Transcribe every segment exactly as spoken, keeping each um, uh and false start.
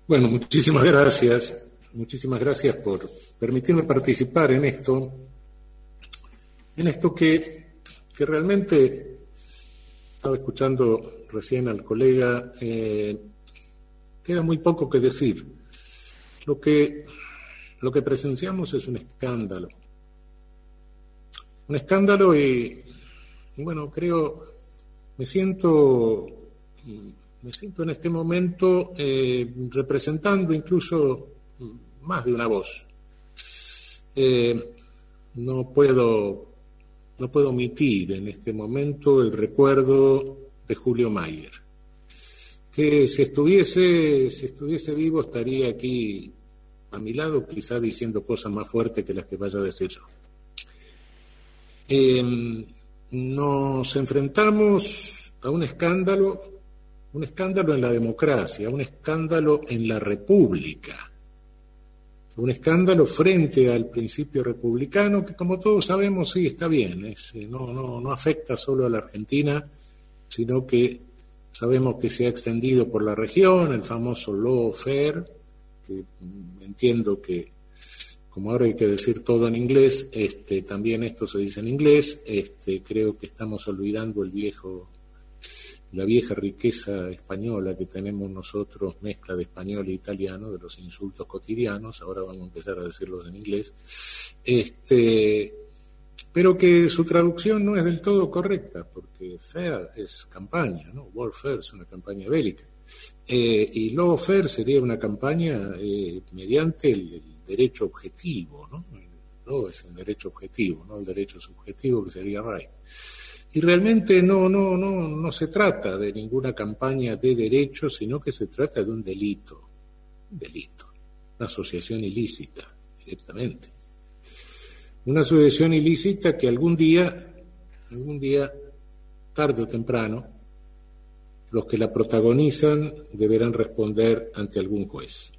Bueno, muchísimas gracias. Muchísimas gracias por permitirme participar en esto, en esto que, que realmente estaba escuchando recién al colega, eh, queda muy poco que decir. Lo que, lo que presenciamos es un escándalo. Un escándalo y, y bueno, creo, me siento... Me siento en este momento eh, representando incluso más de una voz. Eh, no puedo, no puedo omitir en este momento el recuerdo de Julio Mayer, que si estuviese, si estuviese vivo estaría aquí a mi lado, quizá diciendo cosas más fuertes que las que vaya a decir yo. Eh, nos enfrentamos a un escándalo. Un escándalo en la democracia, un escándalo en la república, un escándalo frente al principio republicano que, como todos sabemos, sí está bien, es, no, no, no afecta solo a la Argentina, sino que sabemos que se ha extendido por la región, el famoso lawfare, que entiendo que, como ahora hay que decir todo en inglés, este, también esto se dice en inglés, este, creo que estamos olvidando el viejo... la vieja riqueza española que tenemos nosotros, mezcla de español e italiano, de los insultos cotidianos, ahora vamos a empezar a decirlos en inglés, este, pero que su traducción no es del todo correcta, porque fair es campaña, ¿no? Warfare es una campaña bélica, eh, y lawfare sería una campaña eh, mediante el, el derecho objetivo, ¿no? No es el derecho objetivo, no el derecho subjetivo que sería right. Y realmente no, no, no, no se trata de ninguna campaña de derechos, sino que se trata de un delito, un delito, una asociación ilícita, directamente. Una asociación ilícita que algún día, algún día, tarde o temprano, los que la protagonizan deberán responder ante algún juez.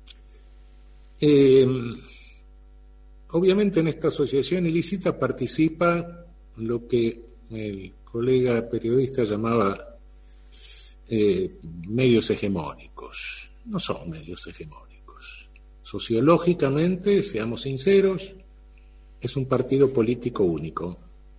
Eh, obviamente en esta asociación ilícita participa lo que el colega periodista llamaba eh, medios hegemónicos. No son medios hegemónicos. Sociológicamente, seamos sinceros, es un partido político único.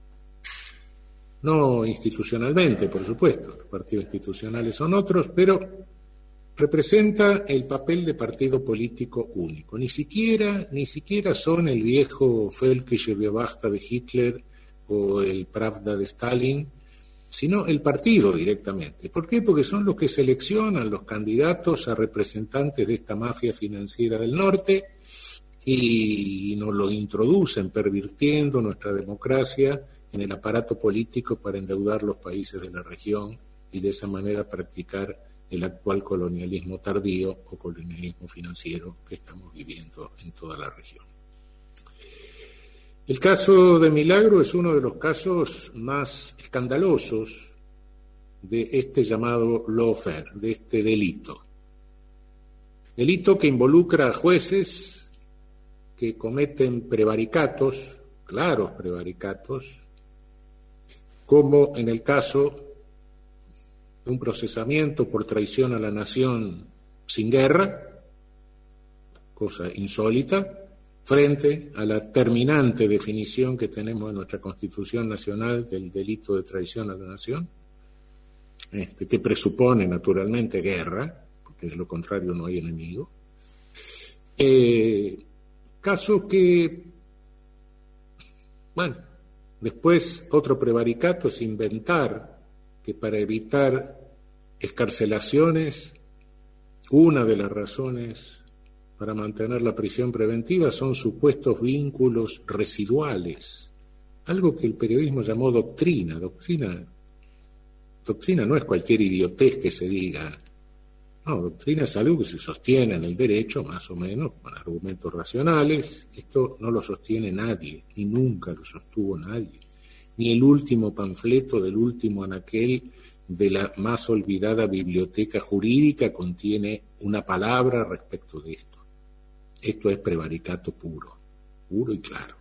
No institucionalmente, por supuesto, los partidos institucionales son otros, pero representa el papel de partido político único. Ni siquiera, ni siquiera son el viejo Völkische Beobachter de Hitler o el Pravda de Stalin, sino el partido directamente. ¿Por qué? Porque son los que seleccionan los candidatos a representantes de esta mafia financiera del norte y nos lo introducen pervirtiendo nuestra democracia en el aparato político para endeudar los países de la región y de esa manera practicar el actual colonialismo tardío o colonialismo financiero que estamos viviendo en toda la región. El caso de Milagro es uno de los casos más escandalosos de este llamado lawfare, de este delito. Delito que involucra a jueces que cometen prevaricatos, claros prevaricatos, como en el caso de un procesamiento por traición a la nación sin guerra, cosa insólita, frente a la terminante definición que tenemos en nuestra Constitución Nacional del delito de traición a la nación, este, que presupone naturalmente guerra, porque de lo contrario no hay enemigo. Eh, caso que, bueno, después otro prevaricato es inventar que para evitar excarcelaciones, una de las razones para mantener la prisión preventiva son supuestos vínculos residuales, algo que el periodismo llamó doctrina. Doctrina, doctrina no es cualquier idiotez que se diga, no, doctrina es algo que se sostiene en el derecho, más o menos, con argumentos racionales. Esto no lo sostiene nadie, y nunca lo sostuvo nadie, ni el último panfleto del último anaquel de la más olvidada biblioteca jurídica contiene una palabra respecto de esto. Esto es prevaricato puro, puro y claro.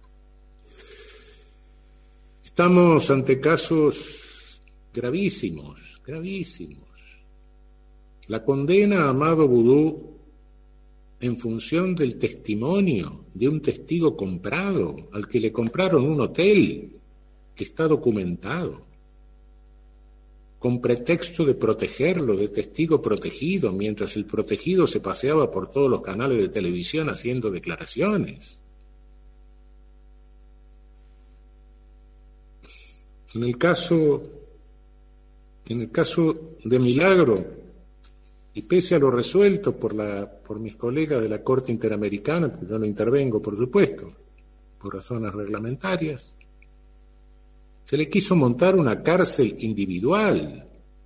Estamos ante casos gravísimos, gravísimos. La condena a Amado Boudou en función del testimonio de un testigo comprado, al que le compraron un hotel que está documentado, con pretexto de protegerlo, de testigo protegido, mientras el protegido se paseaba por todos los canales de televisión haciendo declaraciones. En el caso, en el caso de Milagro, y pese a lo resuelto por, la, por mis colegas de la Corte Interamericana, porque yo no intervengo, por supuesto, por razones reglamentarias, se le quiso montar una cárcel individual.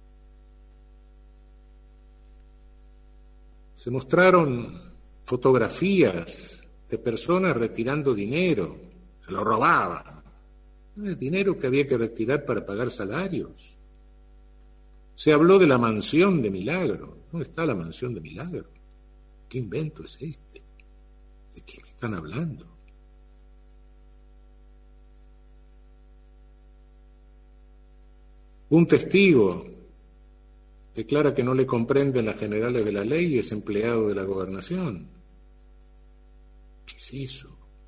Se mostraron fotografías de personas retirando dinero, se lo robaban. El dinero que había que retirar para pagar salarios. Se habló de la mansión de Milagro. ¿Dónde está la mansión de Milagro? ¿Qué invento es este? ¿De qué me están hablando? Un testigo declara que no le comprenden las generales de la ley y es empleado de la gobernación. ¿Qué es eso?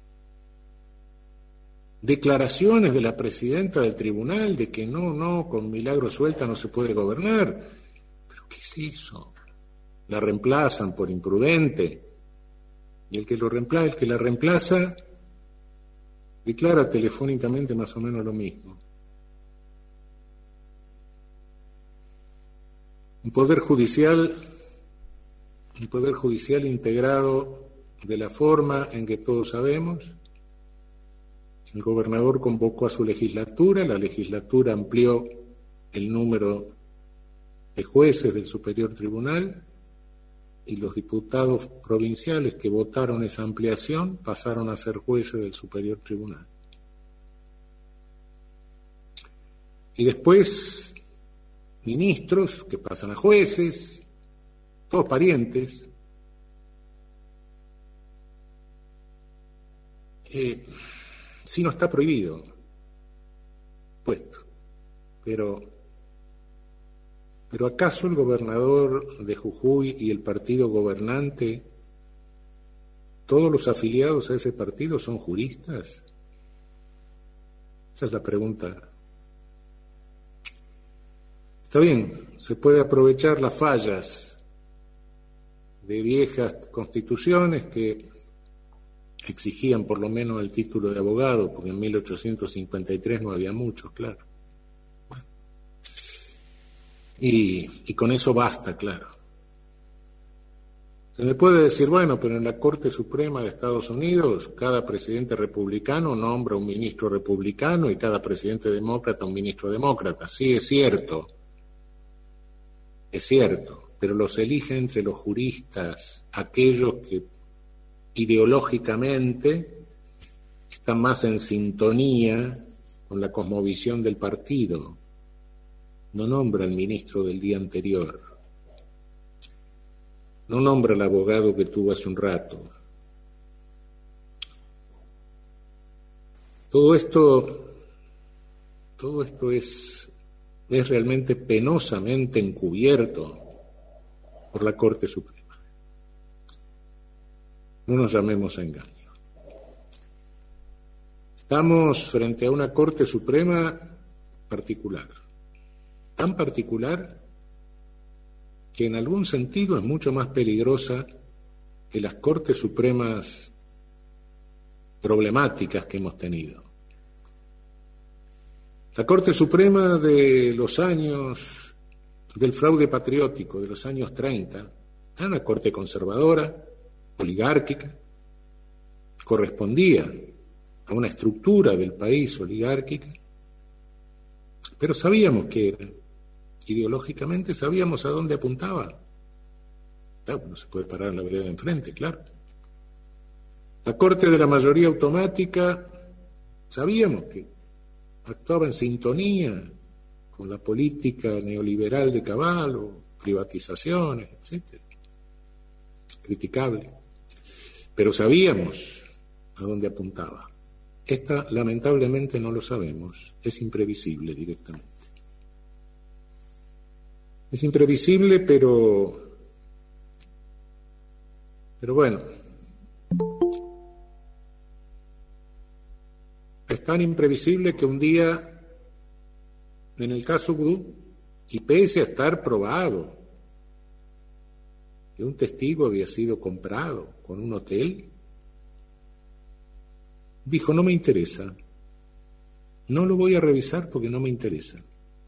Declaraciones de la presidenta del tribunal de que no, no, con Milagro suelta no se puede gobernar. ¿Pero qué es eso? La reemplazan por imprudente. Y el que, lo reemplaza, el que la reemplaza declara telefónicamente más o menos lo mismo. Un poder judicial, un poder judicial integrado de la forma en que todos sabemos. El gobernador convocó a su legislatura, la legislatura amplió el número de jueces del Superior Tribunal y los diputados provinciales que votaron esa ampliación pasaron a ser jueces del Superior Tribunal. Y después ministros que pasan a jueces, todos parientes. Eh, sí, no está prohibido, puesto, pero, pero ¿acaso el gobernador de Jujuy y el partido gobernante, todos los afiliados a ese partido son juristas? Esa es la pregunta. Está bien, se puede aprovechar las fallas de viejas constituciones que exigían por lo menos el título de abogado, porque en mil ochocientos cincuenta y tres no había muchos, claro. Bueno. Y, y con eso basta, claro. Se me puede decir, bueno, pero en la Corte Suprema de Estados Unidos, cada presidente republicano nombra un ministro republicano y cada presidente demócrata un ministro demócrata. Sí, es cierto. Es cierto, pero los elige entre los juristas, aquellos que ideológicamente están más en sintonía con la cosmovisión del partido. No nombra al ministro del día anterior. No nombra al abogado que tuvo hace un rato. Todo esto, todo esto es... es realmente penosamente encubierto por la Corte Suprema. No nos llamemos a engaño. Estamos frente a una Corte Suprema particular, tan particular que en algún sentido es mucho más peligrosa que las Cortes Supremas problemáticas que hemos tenido. La Corte Suprema de los años del fraude patriótico, de los años treinta, era una corte conservadora, oligárquica, correspondía a una estructura del país oligárquica, pero sabíamos qué era, ideológicamente sabíamos a dónde apuntaba. Claro, no se puede parar en la vereda de enfrente, claro. La corte de la mayoría automática, sabíamos que actuaba en sintonía con la política neoliberal de Cavallo, privatizaciones, etcétera. Criticable. Pero sabíamos a dónde apuntaba. Esta, lamentablemente, no lo sabemos. Es imprevisible directamente. Es imprevisible, pero, Pero bueno, es tan imprevisible que un día, en el caso Vudú, y pese a estar probado que un testigo había sido comprado con un hotel, dijo, no me interesa, no lo voy a revisar porque no me interesa.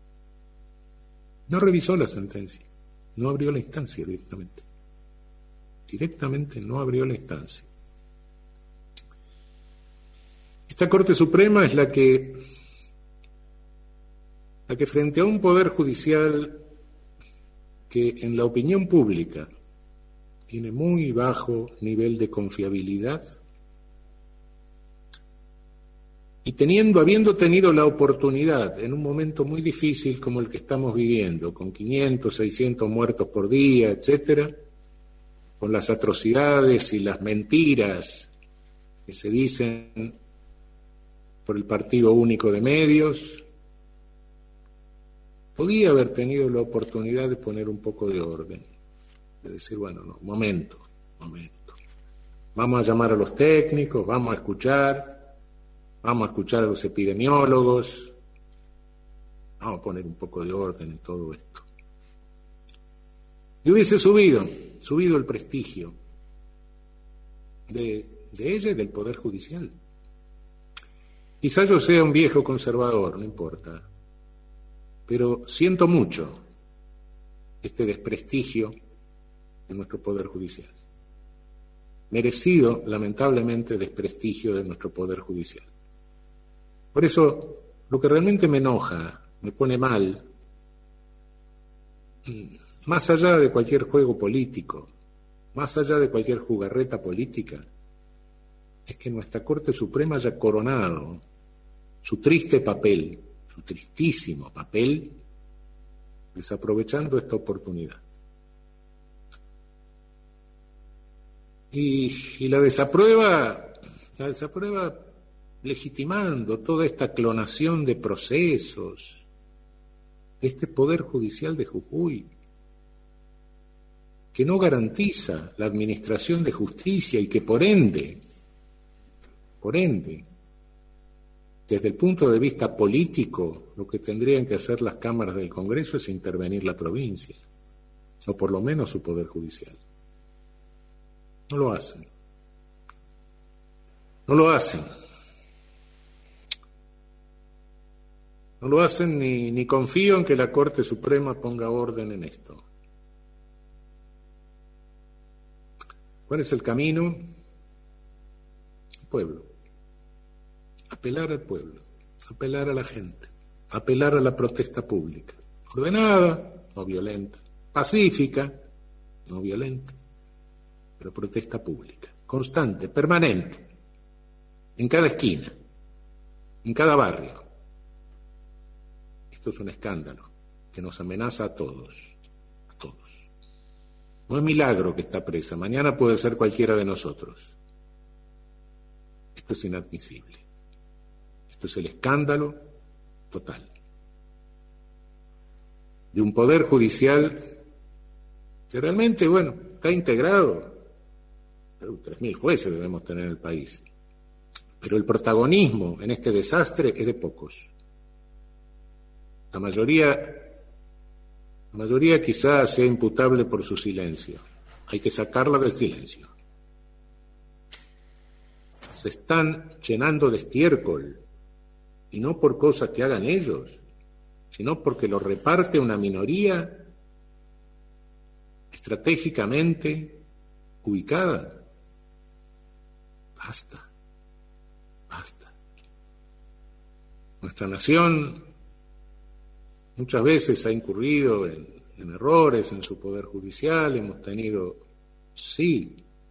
No revisó la sentencia, no abrió la instancia directamente. Directamente no abrió la instancia. Esta Corte Suprema es la que, la que frente a un poder judicial que en la opinión pública tiene muy bajo nivel de confiabilidad, y teniendo, habiendo tenido la oportunidad en un momento muy difícil como el que estamos viviendo, con quinientos, seiscientos muertos por día, etcétera, con las atrocidades y las mentiras que se dicen por el Partido Único de Medios, podía haber tenido la oportunidad de poner un poco de orden, de decir, bueno, no, momento, momento, vamos a llamar a los técnicos, vamos a escuchar, vamos a escuchar a los epidemiólogos, vamos a poner un poco de orden en todo esto. Y hubiese subido, subido el prestigio de, de ella y del Poder Judicial. Quizás yo sea un viejo conservador, no importa, pero siento mucho este desprestigio de nuestro Poder Judicial. Merecido, lamentablemente, desprestigio de nuestro Poder Judicial. Por eso, lo que realmente me enoja, me pone mal, más allá de cualquier juego político, más allá de cualquier jugarreta política, es que nuestra Corte Suprema haya coronado su triste papel, su tristísimo papel, desaprovechando esta oportunidad. Y, y la desaprueba, la desaprueba legitimando toda esta clonación de procesos, de este Poder Judicial de Jujuy, que no garantiza la administración de justicia y que por ende, por ende, desde el punto de vista político, lo que tendrían que hacer las cámaras del Congreso es intervenir la provincia, o por lo menos su Poder Judicial. No lo hacen. No lo hacen. No lo hacen ni, ni confío en que la Corte Suprema ponga orden en esto. ¿Cuál es el camino? El pueblo. Apelar al pueblo, apelar a la gente, apelar a la protesta pública. Ordenada, no violenta. Pacífica, no violenta. Pero protesta pública. Constante, permanente. En cada esquina. En cada barrio. Esto es un escándalo que nos amenaza a todos. A todos. No es milagro que está presa. Mañana puede ser cualquiera de nosotros. Esto es inadmisible. Esto es el escándalo total de un poder judicial que realmente, bueno, está integrado. tres mil jueces debemos tener en el país. Pero el protagonismo en este desastre es de pocos. La mayoría, la mayoría quizás sea imputable por su silencio. Hay que sacarla del silencio. Se están llenando de estiércol. Y no por cosas que hagan ellos, sino porque lo reparte una minoría estratégicamente ubicada. Basta, basta. Nuestra nación muchas veces ha incurrido en, en errores en su poder judicial, hemos tenido, sí,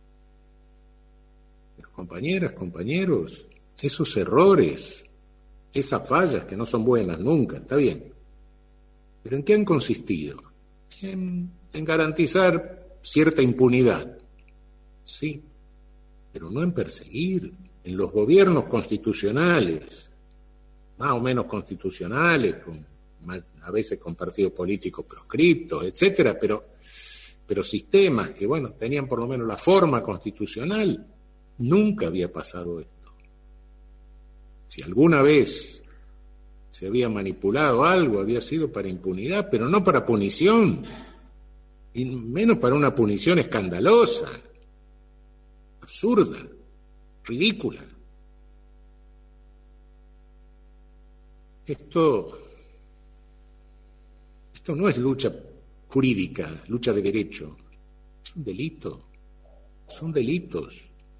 compañeras, compañeros, esos errores, esas fallas que no son buenas nunca, está bien. ¿Pero en qué han consistido? En, en garantizar cierta impunidad. Sí, pero no en perseguir. En los gobiernos constitucionales, más o menos constitucionales, con, a veces con partidos políticos proscriptos, etcétera, pero pero sistemas que, bueno, tenían por lo menos la forma constitucional. Nunca había pasado esto. Si alguna vez se había manipulado algo, había sido para impunidad, pero no para punición, y menos para una punición escandalosa, absurda, ridícula. Esto, esto no es lucha jurídica, lucha de derecho, es un delito, son delitos.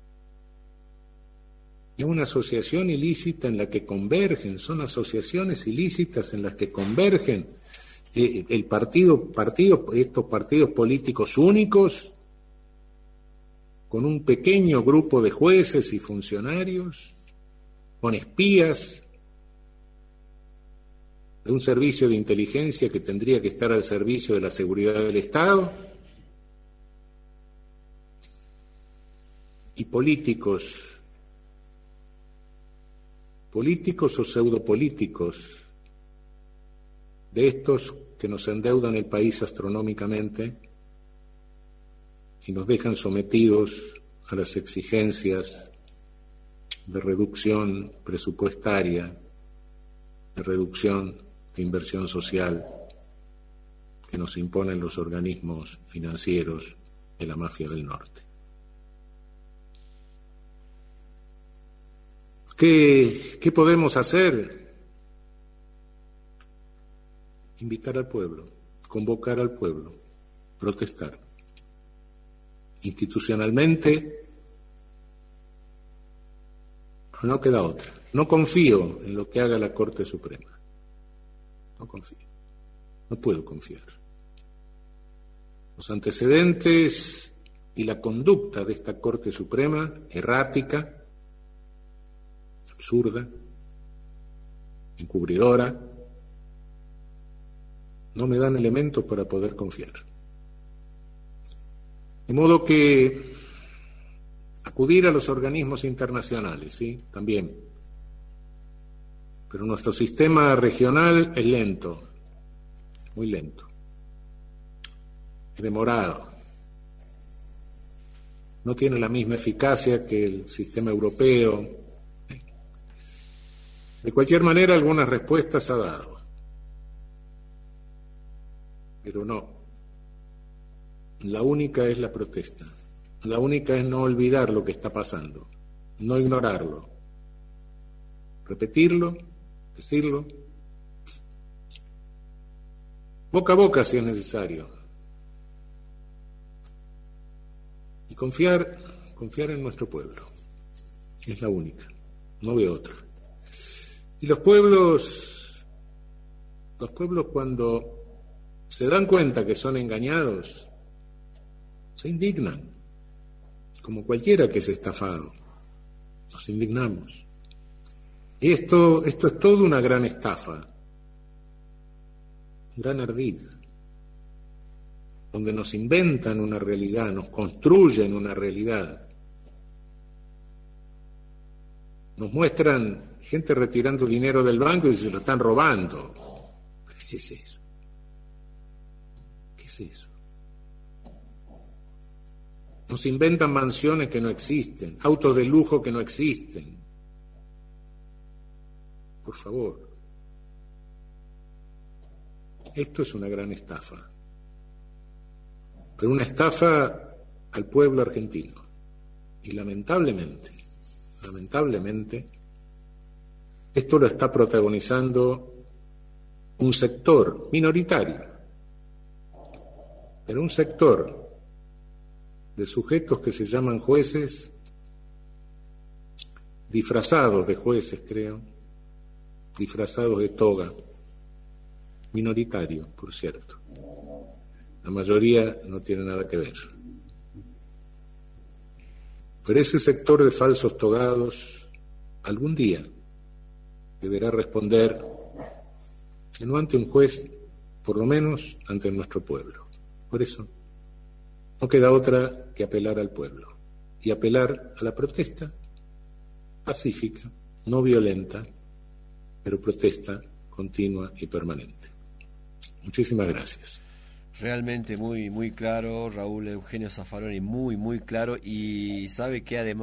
Es una asociación ilícita en la que convergen, son asociaciones ilícitas en las que convergen eh, el partido, partido, estos partidos políticos únicos, con un pequeño grupo de jueces y funcionarios, con espías de un servicio de inteligencia que tendría que estar al servicio de la seguridad del Estado, y políticos, políticos o pseudopolíticos, de estos que nos endeudan el país astronómicamente y nos dejan sometidos a las exigencias de reducción presupuestaria, de reducción de inversión social que nos imponen los organismos financieros de la mafia del norte. ¿Qué, qué podemos hacer? Invitar al pueblo, convocar al pueblo, protestar. Institucionalmente no queda otra. No confío en lo que haga la Corte Suprema. No confío. No puedo confiar. Los antecedentes y la conducta de esta Corte Suprema, errática, absurda, encubridora, no me dan elementos para poder confiar. De modo que acudir a los organismos internacionales, sí, también. Pero nuestro sistema regional es lento, muy lento, es demorado. No tiene la misma eficacia que el sistema europeo. De cualquier manera, algunas respuestas ha dado. Pero no. La única es la protesta. La única es no olvidar lo que está pasando, no ignorarlo, repetirlo, decirlo, boca a boca si es necesario, y confiar, confiar en nuestro pueblo. Es la única, no veo otra. Y los pueblos, los pueblos cuando se dan cuenta que son engañados, se indignan, como cualquiera que es estafado. Nos indignamos. Y esto, esto es toda una gran estafa, un gran ardid, donde nos inventan una realidad, nos construyen una realidad. Nos muestran gente retirando dinero del banco y se lo están robando. ¿Qué es eso? ¿Qué es eso? Nos inventan mansiones que no existen, autos de lujo que no existen. Por favor. Esto es una gran estafa. Pero una estafa al pueblo argentino. Y lamentablemente, lamentablemente, esto lo está protagonizando un sector minoritario, pero un sector de sujetos que se llaman jueces, disfrazados de jueces, creo, disfrazados de toga, minoritario, por cierto. La mayoría no tiene nada que ver. Pero ese sector de falsos togados algún día deberá responder, si no ante un juez, por lo menos ante nuestro pueblo. Por eso no queda otra que apelar al pueblo y apelar a la protesta pacífica, no violenta, pero protesta continua y permanente. Muchísimas gracias. Realmente muy muy claro, Raúl Eugenio Zaffaroni, muy muy claro, y sabe que además